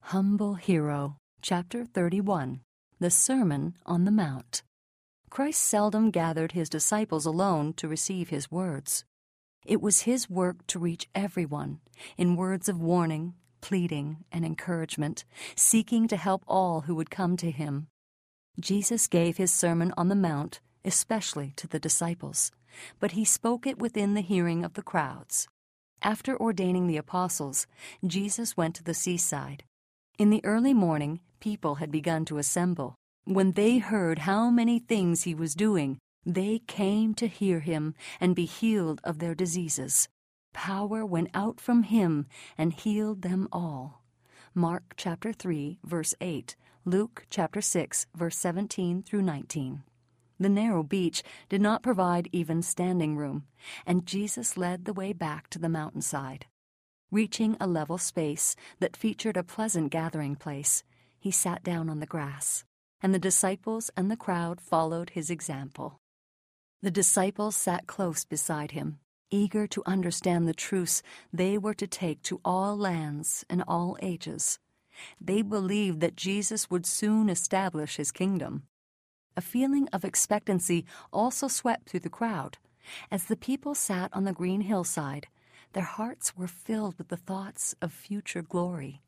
Humble Hero, Chapter 31, The Sermon on the Mount. Christ seldom gathered his disciples alone to receive his words. It was his work to reach everyone in words of warning, pleading, and encouragement, seeking to help all who would come to him. Jesus gave his Sermon on the Mount especially to the disciples, but he spoke it within the hearing of the crowds. After ordaining the apostles, Jesus went to the seaside. In the early morning, people had begun to assemble. When they heard how many things he was doing, they came to hear him and be healed of their diseases. Power went out from him and healed them all. Mark chapter 3, verse 8, Luke chapter 6, verse 17 through 19. The narrow beach did not provide even standing room, and Jesus led the way back to the mountainside. Reaching a level space that featured a pleasant gathering place, he sat down on the grass, and the disciples and the crowd followed his example. The disciples sat close beside him, eager to understand the truths they were to take to all lands and all ages. They believed that Jesus would soon establish his kingdom. A feeling of expectancy also swept through the crowd. As the people sat on the green hillside, their hearts were filled with the thoughts of future glory.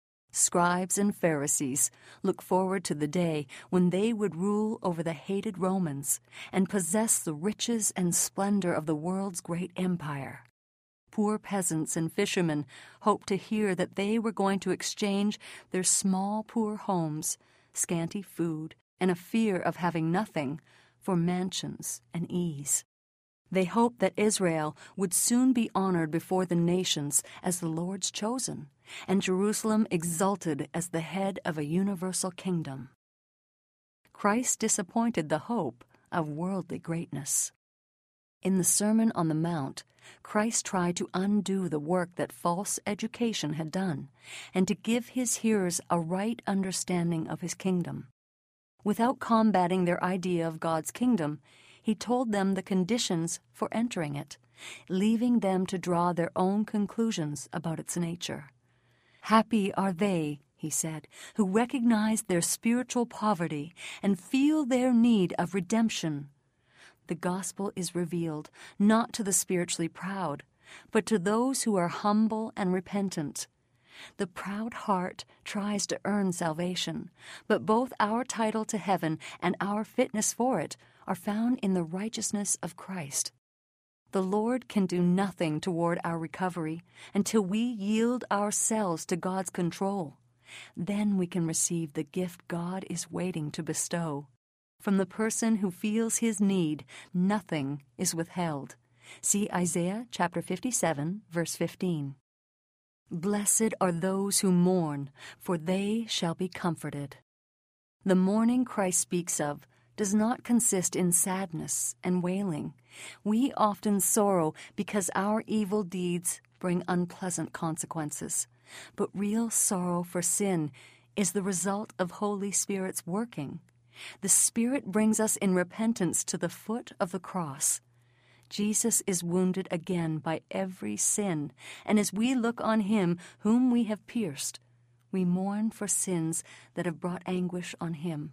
Scribes and Pharisees looked forward to the day when they would rule over the hated Romans and possess the riches and splendor of the world's great empire. Poor peasants and fishermen hoped to hear that they were going to exchange their small, poor homes, scanty food, and a fear of having nothing for mansions and ease. They hoped that Israel would soon be honored before the nations as the Lord's chosen, and Jerusalem exalted as the head of a universal kingdom. Christ disappointed the hope of worldly greatness. In the Sermon on the Mount, Christ tried to undo the work that false education had done, and to give his hearers a right understanding of his kingdom. Without combating their idea of God's kingdom, he told them the conditions for entering it, leaving them to draw their own conclusions about its nature. Happy are they, he said, who recognize their spiritual poverty and feel their need of redemption. The gospel is revealed not to the spiritually proud, but to those who are humble and repentant. The proud heart tries to earn salvation, but both our title to heaven and our fitness for it are found in the righteousness of Christ. The Lord can do nothing toward our recovery until we yield ourselves to God's control. Then we can receive the gift God is waiting to bestow. From the person who feels his need, nothing is withheld. See Isaiah chapter 57, verse 15. Blessed are those who mourn, for they shall be comforted. The mourning Christ speaks of does not consist in sadness and wailing. We often sorrow because our evil deeds bring unpleasant consequences. But real sorrow for sin is the result of Holy Spirit's working. The Spirit brings us in repentance to the foot of the cross. Jesus is wounded again by every sin, and as we look on him whom we have pierced, we mourn for sins that have brought anguish on him.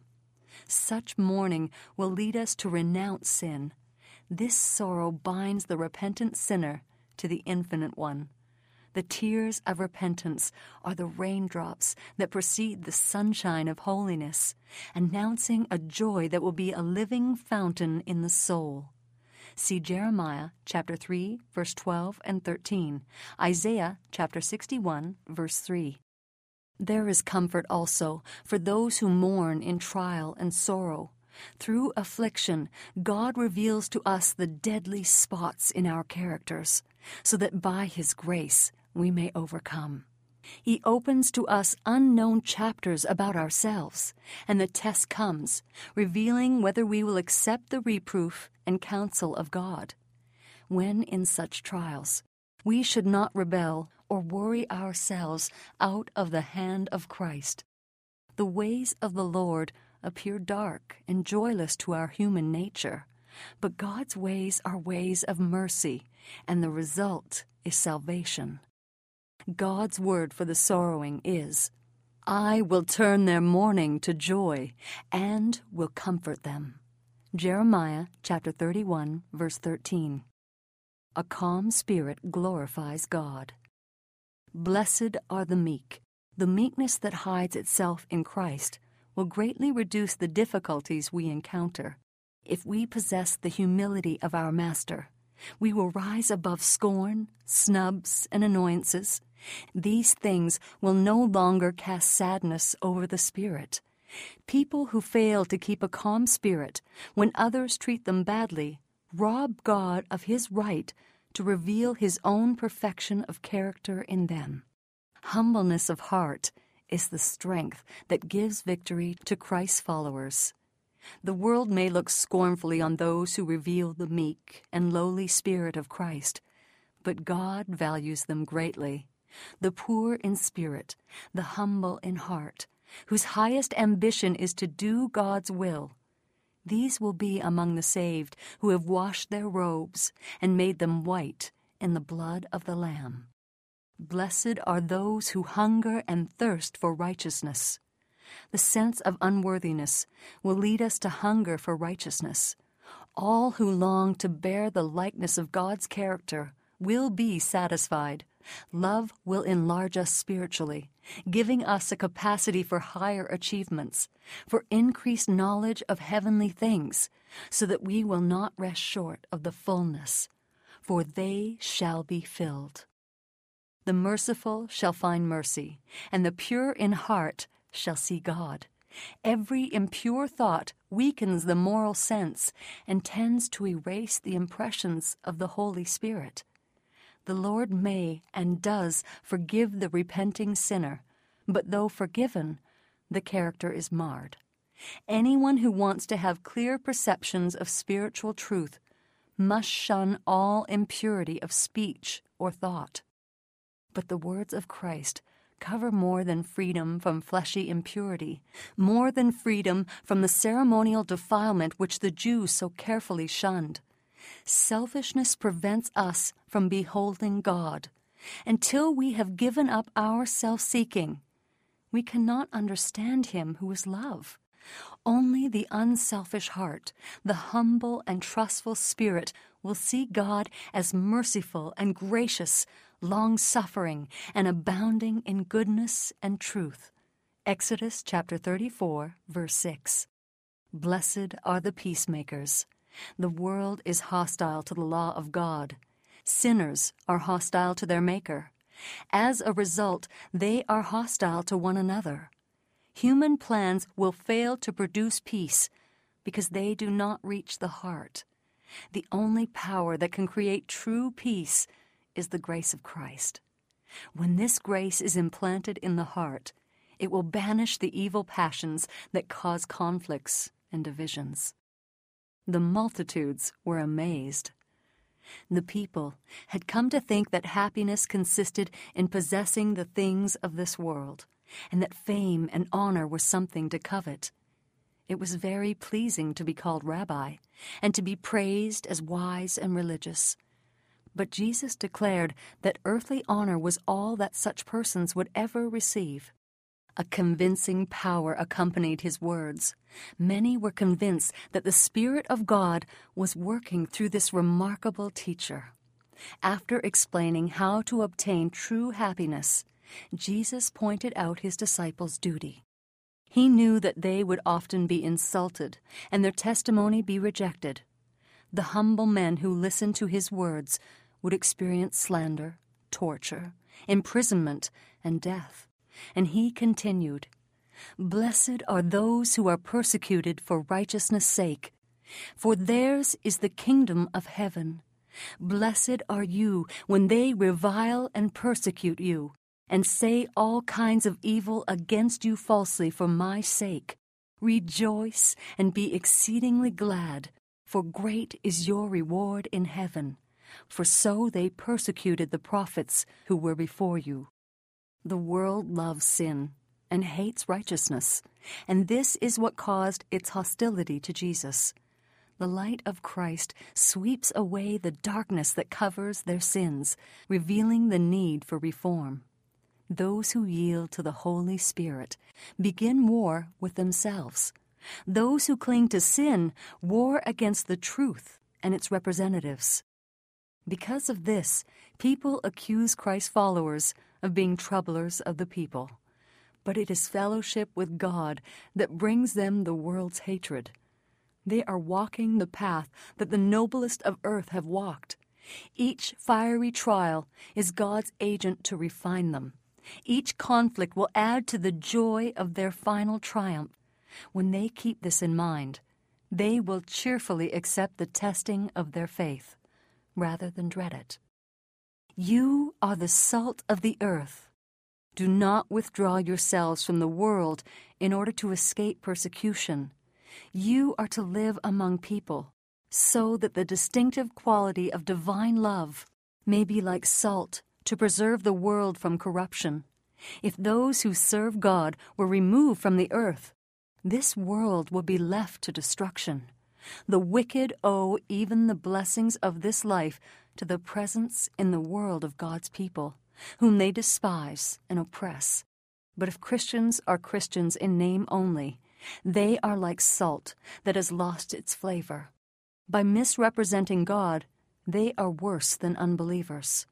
Such mourning will lead us to renounce sin. This sorrow binds the repentant sinner to the Infinite One. The tears of repentance are the raindrops that precede the sunshine of holiness, announcing a joy that will be a living fountain in the soul. See Jeremiah chapter 3, verse 12 and 13, Isaiah chapter 61, verse 3. There is comfort also for those who mourn in trial and sorrow. Through affliction, God reveals to us the deadly spots in our characters, so that by his grace we may overcome. He opens to us unknown chapters about ourselves, and the test comes, revealing whether we will accept the reproof and counsel of God. When in such trials, we should not rebel or worry ourselves out of the hand of Christ. The ways of the Lord appear dark and joyless to our human nature, but God's ways are ways of mercy, and the result is salvation. God's word for the sorrowing is, I will turn their mourning to joy and will comfort them. Jeremiah chapter 31, verse 13. A calm spirit glorifies God. Blessed are the meek. The meekness that hides itself in Christ will greatly reduce the difficulties we encounter. If we possess the humility of our Master, we will rise above scorn, snubs, and annoyances. These things will no longer cast sadness over the spirit. People who fail to keep a calm spirit when others treat them badly rob God of His right to reveal His own perfection of character in them. Humbleness of heart is the strength that gives victory to Christ's followers. The world may look scornfully on those who reveal the meek and lowly spirit of Christ, but God values them greatly. The poor in spirit, the humble in heart, whose highest ambition is to do God's will. These will be among the saved who have washed their robes and made them white in the blood of the Lamb. Blessed are those who hunger and thirst for righteousness. The sense of unworthiness will lead us to hunger for righteousness. All who long to bear the likeness of God's character will be satisfied. Love will enlarge us spiritually, giving us a capacity for higher achievements, for increased knowledge of heavenly things, so that we will not rest short of the fullness, for they shall be filled. The merciful shall find mercy, and the pure in heart shall see God. Every impure thought weakens the moral sense and tends to erase the impressions of the Holy Spirit. The Lord may and does forgive the repenting sinner, but though forgiven, the character is marred. Anyone who wants to have clear perceptions of spiritual truth must shun all impurity of speech or thought. But the words of Christ cover more than freedom from fleshy impurity, more than freedom from the ceremonial defilement which the Jews so carefully shunned. Selfishness prevents us from beholding God. Until we have given up our self-seeking, we cannot understand Him who is love. Only the unselfish heart, the humble and trustful spirit will see God as merciful and gracious, long-suffering, and abounding in goodness and truth. Exodus chapter 34, verse 6. Blessed are the peacemakers. The world is hostile to the law of God. Sinners are hostile to their Maker. As a result, they are hostile to one another. Human plans will fail to produce peace because they do not reach the heart. The only power that can create true peace is the grace of Christ. When this grace is implanted in the heart, it will banish the evil passions that cause conflicts and divisions. The multitudes were amazed. The people had come to think that happiness consisted in possessing the things of this world, and that fame and honor were something to covet. It was very pleasing to be called rabbi, and to be praised as wise and religious. But Jesus declared that earthly honor was all that such persons would ever receive. A convincing power accompanied his words. Many were convinced that the Spirit of God was working through this remarkable teacher. After explaining how to obtain true happiness, Jesus pointed out his disciples' duty. He knew that they would often be insulted and their testimony be rejected. The humble men who listened to his words would experience slander, torture, imprisonment, and death. And he continued, "Blessed are those who are persecuted for righteousness' sake, for theirs is the kingdom of heaven. Blessed are you when they revile and persecute you, and say all kinds of evil against you falsely for my sake. Rejoice and be exceedingly glad, for great is your reward in heaven. For so they persecuted the prophets who were before you." The world loves sin and hates righteousness, and this is what caused its hostility to Jesus. The light of Christ sweeps away the darkness that covers their sins, revealing the need for reform. Those who yield to the Holy Spirit begin war with themselves. Those who cling to sin war against the truth and its representatives. Because of this, people accuse Christ's followers of being troublers of the people. But it is fellowship with God that brings them the world's hatred. They are walking the path that the noblest of earth have walked. Each fiery trial is God's agent to refine them. Each conflict will add to the joy of their final triumph. When they keep this in mind, they will cheerfully accept the testing of their faith, rather than dread it. You are the salt of the earth. Do not withdraw yourselves from the world in order to escape persecution. You are to live among people, so that the distinctive quality of divine love may be like salt to preserve the world from corruption. If those who serve God were removed from the earth, this world will be left to destruction. The wicked owe even the blessings of this life to the presence in the world of God's people, whom they despise and oppress. But if Christians are Christians in name only, they are like salt that has lost its flavor. By misrepresenting God, they are worse than unbelievers.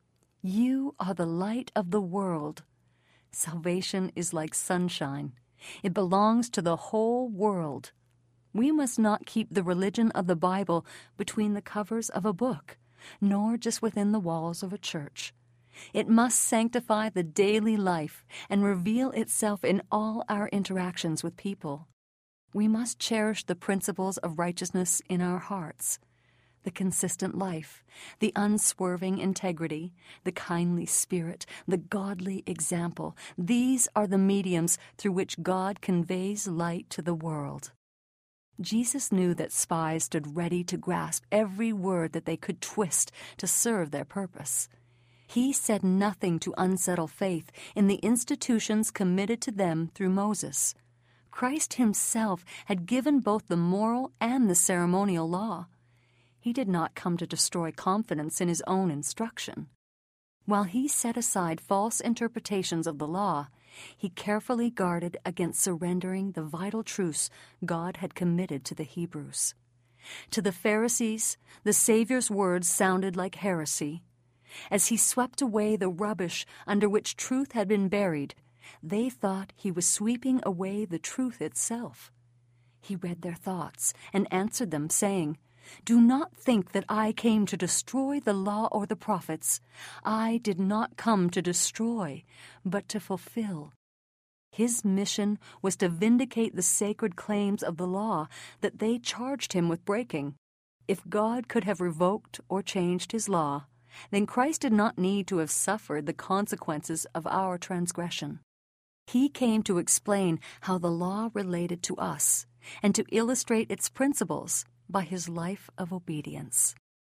You are the light of the world. Salvation is like sunshine. It belongs to the whole world. We must not keep the religion of the Bible between the covers of a book, nor just within the walls of a church. It must sanctify the daily life and reveal itself in all our interactions with people. We must cherish the principles of righteousness in our hearts, the consistent life, the unswerving integrity, the kindly spirit, the godly example. These are the mediums through which God conveys light to the world. Jesus knew that spies stood ready to grasp every word that they could twist to serve their purpose. He said nothing to unsettle faith in the institutions committed to them through Moses. Christ himself had given both the moral and the ceremonial law. He did not come to destroy confidence in his own instruction. While he set aside false interpretations of the law, he carefully guarded against surrendering the vital truths God had committed to the Hebrews. To the Pharisees, the Savior's words sounded like heresy. As he swept away the rubbish under which truth had been buried, they thought he was sweeping away the truth itself. He read their thoughts and answered them, saying, "Do not think that I came to destroy the law or the prophets. I did not come to destroy, but to fulfill." His mission was to vindicate the sacred claims of the law that they charged him with breaking. If God could have revoked or changed his law, then Christ did not need to have suffered the consequences of our transgression. He came to explain how the law related to us and to illustrate its principles by his life of obedience.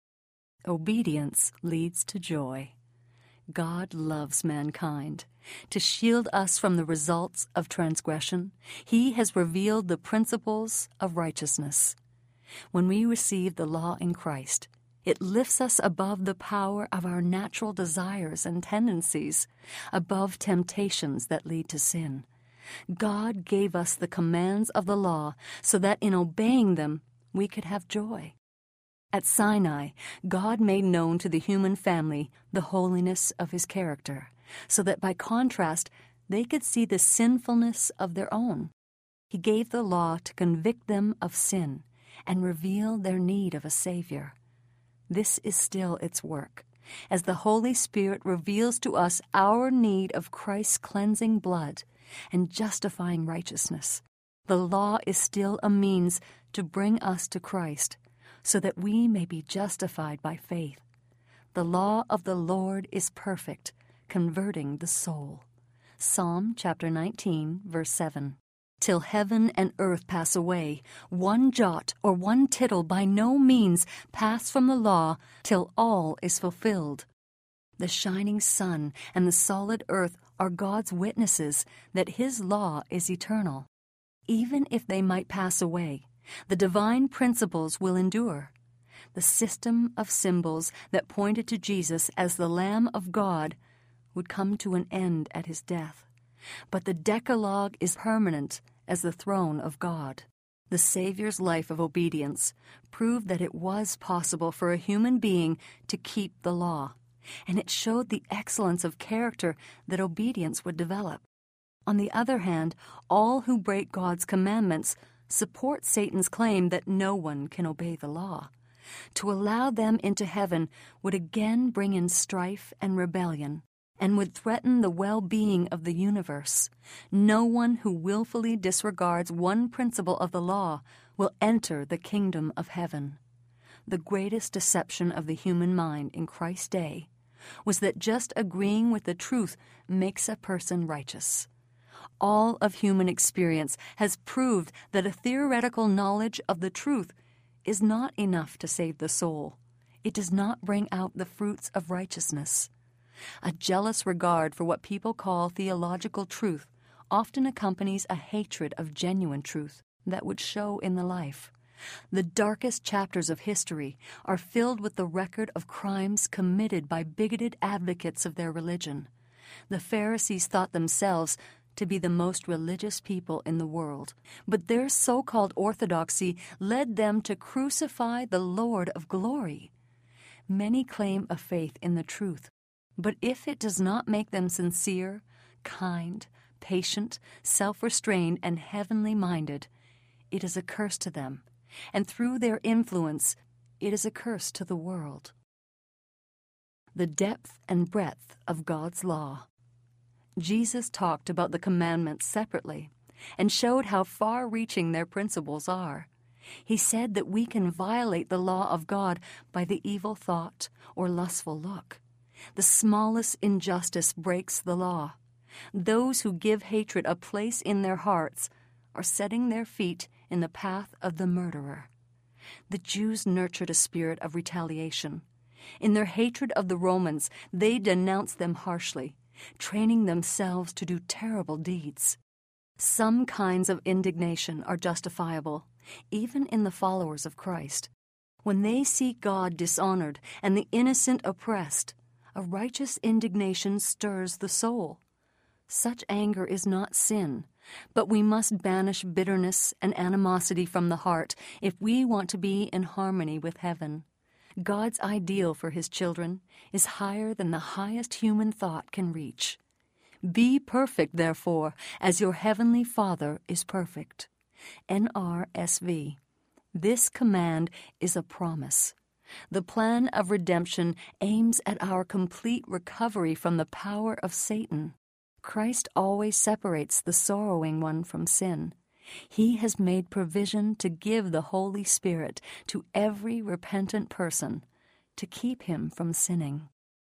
Obedience leads to joy. God loves mankind. To shield us from the results of transgression, he has revealed the principles of righteousness. When we receive the law in Christ, it lifts us above the power of our natural desires and tendencies, above temptations that lead to sin. God gave us the commands of the law so that in obeying them we could have joy. At Sinai, God made known to the human family the holiness of his character, so that by contrast they could see the sinfulness of their own. He gave the law to convict them of sin and reveal their need of a Savior. This is still its work, as the Holy Spirit reveals to us our need of Christ's cleansing blood and justifying righteousness. The law is still a means to bring us to Christ, so that we may be justified by faith. The law of the Lord is perfect, converting the soul. Psalm chapter 19, verse 7. Till heaven and earth pass away, one jot or one tittle by no means pass from the law till all is fulfilled. The shining sun and the solid earth are God's witnesses that his law is eternal. Even if they might pass away, the divine principles will endure. The system of symbols that pointed to Jesus as the Lamb of God would come to an end at his death. But the Decalogue is permanent as the throne of God. The Savior's life of obedience proved that it was possible for a human being to keep the law, and it showed the excellence of character that obedience would develop. On the other hand, all who break God's commandments support Satan's claim that no one can obey the law. To allow them into heaven would again bring in strife and rebellion, and would threaten the well-being of the universe. No one who willfully disregards one principle of the law will enter the kingdom of heaven. The greatest deception of the human mind in Christ's day was that just agreeing with the truth makes a person righteous. All of human experience has proved that a theoretical knowledge of the truth is not enough to save the soul. It does not bring out the fruits of righteousness. A jealous regard for what people call theological truth often accompanies a hatred of genuine truth that would show in the life. The darkest chapters of history are filled with the record of crimes committed by bigoted advocates of their religion. The Pharisees thought themselves to be the most religious people in the world, but their so-called orthodoxy led them to crucify the Lord of glory. Many claim a faith in the truth, but if it does not make them sincere, kind, patient, self-restrained, and heavenly minded, it is a curse to them, and through their influence, it is a curse to the world. The depth and breadth of God's law. Jesus talked about the commandments separately and showed how far-reaching their principles are. He said that we can violate the law of God by the evil thought or lustful look. The smallest injustice breaks the law. Those who give hatred a place in their hearts are setting their feet in the path of the murderer. The Jews nurtured a spirit of retaliation. In their hatred of the Romans, they denounced them harshly, training themselves to do terrible deeds. Some kinds of indignation are justifiable, even in the followers of Christ. When they see God dishonored and the innocent oppressed, a righteous indignation stirs the soul. Such anger is not sin, but we must banish bitterness and animosity from the heart if we want to be in harmony with heaven. God's ideal for His children is higher than the highest human thought can reach. Be perfect, therefore, as your heavenly Father is perfect. NRSV. This command is a promise. The plan of redemption aims at our complete recovery from the power of Satan. Christ always separates the sorrowing one from sin. He has made provision to give the Holy Spirit to every repentant person to keep him from sinning.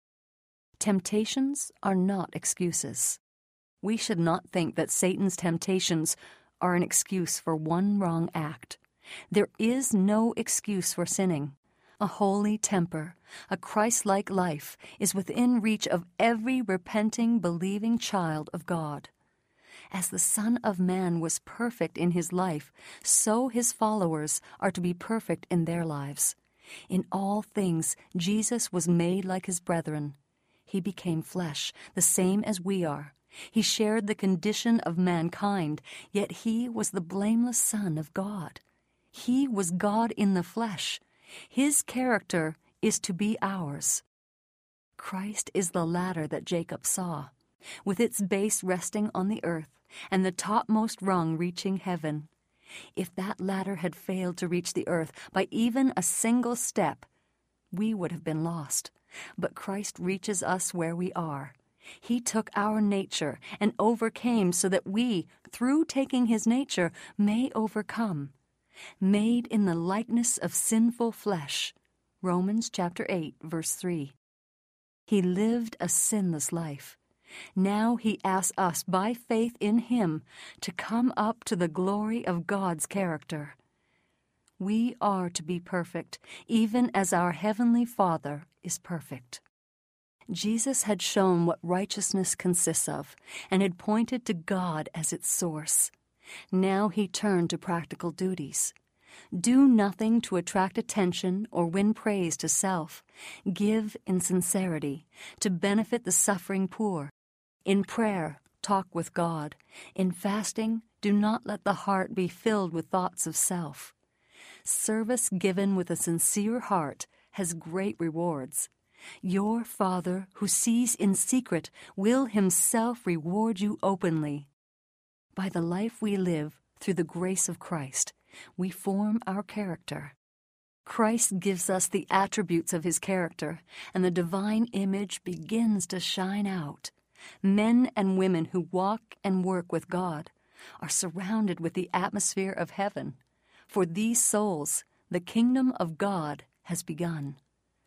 Temptations are not excuses. We should not think that Satan's temptations are an excuse for one wrong act. There is no excuse for sinning. A holy temper, a Christ-like life, is within reach of every repenting, believing child of God. As the Son of Man was perfect in His life, so His followers are to be perfect in their lives. In all things, Jesus was made like His brethren. He became flesh, the same as we are. He shared the condition of mankind, yet He was the blameless Son of God. He was God in the flesh. His character is to be ours. Christ is the ladder that Jacob saw, with its base resting on the earth and the topmost rung reaching heaven. If that ladder had failed to reach the earth by even a single step, we would have been lost. But Christ reaches us where we are. He took our nature and overcame so that we, through taking His nature, may overcome. Made in the likeness of sinful flesh. Romans chapter 8, verse 3. He lived a sinless life. Now He asks us by faith in Him to come up to the glory of God's character. We are to be perfect, even as our Heavenly Father is perfect. Jesus had shown what righteousness consists of and had pointed to God as its source. Now He turned to practical duties. Do nothing to attract attention or win praise to self. Give in sincerity, to benefit the suffering poor. In prayer, talk with God. In fasting, do not let the heart be filled with thoughts of self. Service given with a sincere heart has great rewards. Your Father, who sees in secret, will himself reward you openly. By the life we live through the grace of Christ, we form our character. Christ gives us the attributes of his character, and the divine image begins to shine out. Men and women who walk and work with God are surrounded with the atmosphere of heaven. For these souls, the kingdom of God has begun.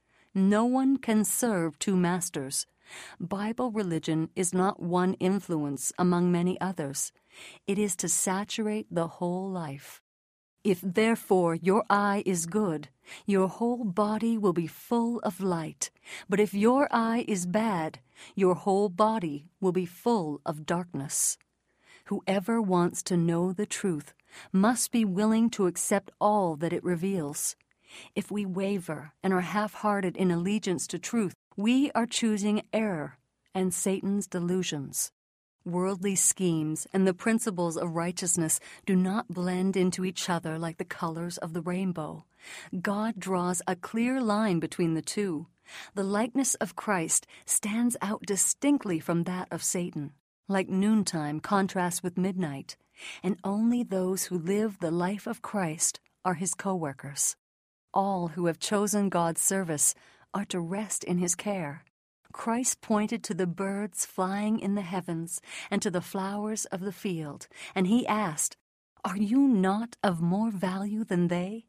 No one can serve two masters. Bible religion is not one influence among many others. It is to saturate the whole life. If therefore your eye is good, your whole body will be full of light. But if your eye is bad, your whole body will be full of darkness. Whoever wants to know the truth must be willing to accept all that it reveals. If we waver and are half-hearted in allegiance to truth, we are choosing error and Satan's delusions. Worldly schemes and the principles of righteousness do not blend into each other like the colors of the rainbow. God draws a clear line between the two. The likeness of Christ stands out distinctly from that of Satan, like noontime contrasts with midnight, and only those who live the life of Christ are his co-workers. All who have chosen God's service are to rest in his care. Christ pointed to the birds flying in the heavens and to the flowers of the field, and he asked, "Are you not of more value than they?"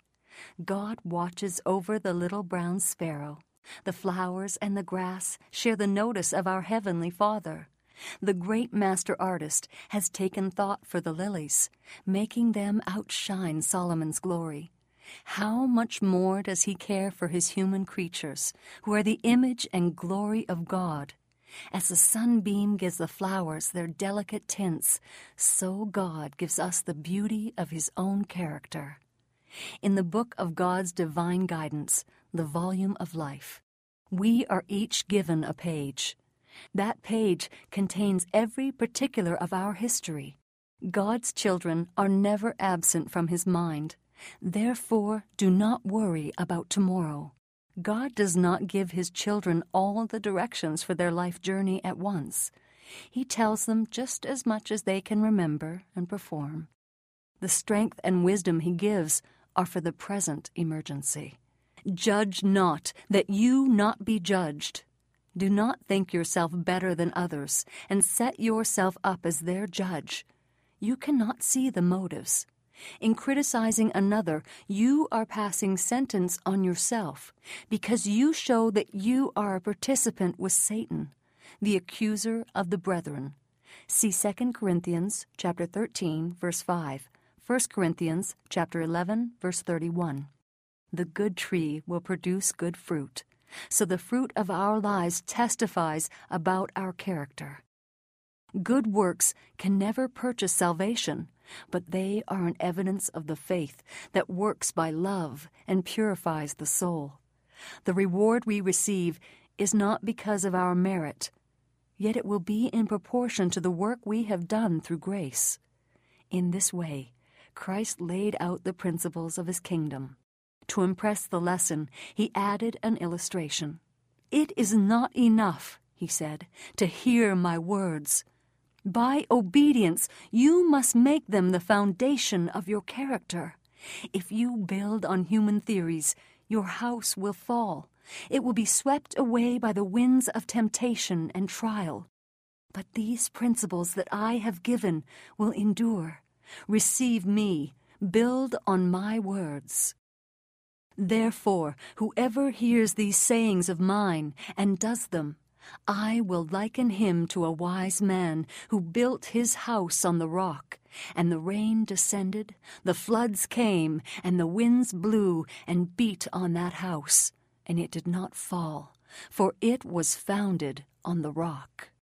God watches over the little brown sparrow. The flowers and the grass share the notice of our heavenly Father. The great master artist has taken thought for the lilies, making them outshine Solomon's glory. How much more does he care for his human creatures, who are the image and glory of God? As the sunbeam gives the flowers their delicate tints, so God gives us the beauty of his own character. In the book of God's divine guidance, the volume of life, we are each given a page. That page contains every particular of our history. God's children are never absent from his mind. Therefore, do not worry about tomorrow. God does not give his children all the directions for their life journey at once. He tells them just as much as they can remember and perform. The strength and wisdom he gives are for the present emergency. Judge not, that you not be judged. Do not think yourself better than others, and set yourself up as their judge. You cannot see the motives. In criticizing another, you are passing sentence on yourself, because you show that you are a participant with Satan, the accuser of the brethren. See 2 Corinthians chapter 13, verse 5, 1 Corinthians chapter 11, verse 31. The good tree will produce good fruit, so the fruit of our lives testifies about our character. Good works can never purchase salvation, but they are an evidence of the faith that works by love and purifies the soul. The reward we receive is not because of our merit, yet it will be in proportion to the work we have done through grace. In this way, Christ laid out the principles of his kingdom. To impress the lesson, he added an illustration. "It is not enough," he said, "to hear my words. By obedience, you must make them the foundation of your character. If you build on human theories, your house will fall. It will be swept away by the winds of temptation and trial. But these principles that I have given will endure. Receive me, build on my words. Therefore, whoever hears these sayings of mine and does them, I will liken him to a wise man who built his house on the rock. And the rain descended, the floods came, and the winds blew and beat on that house, and it did not fall, for it was founded on the rock."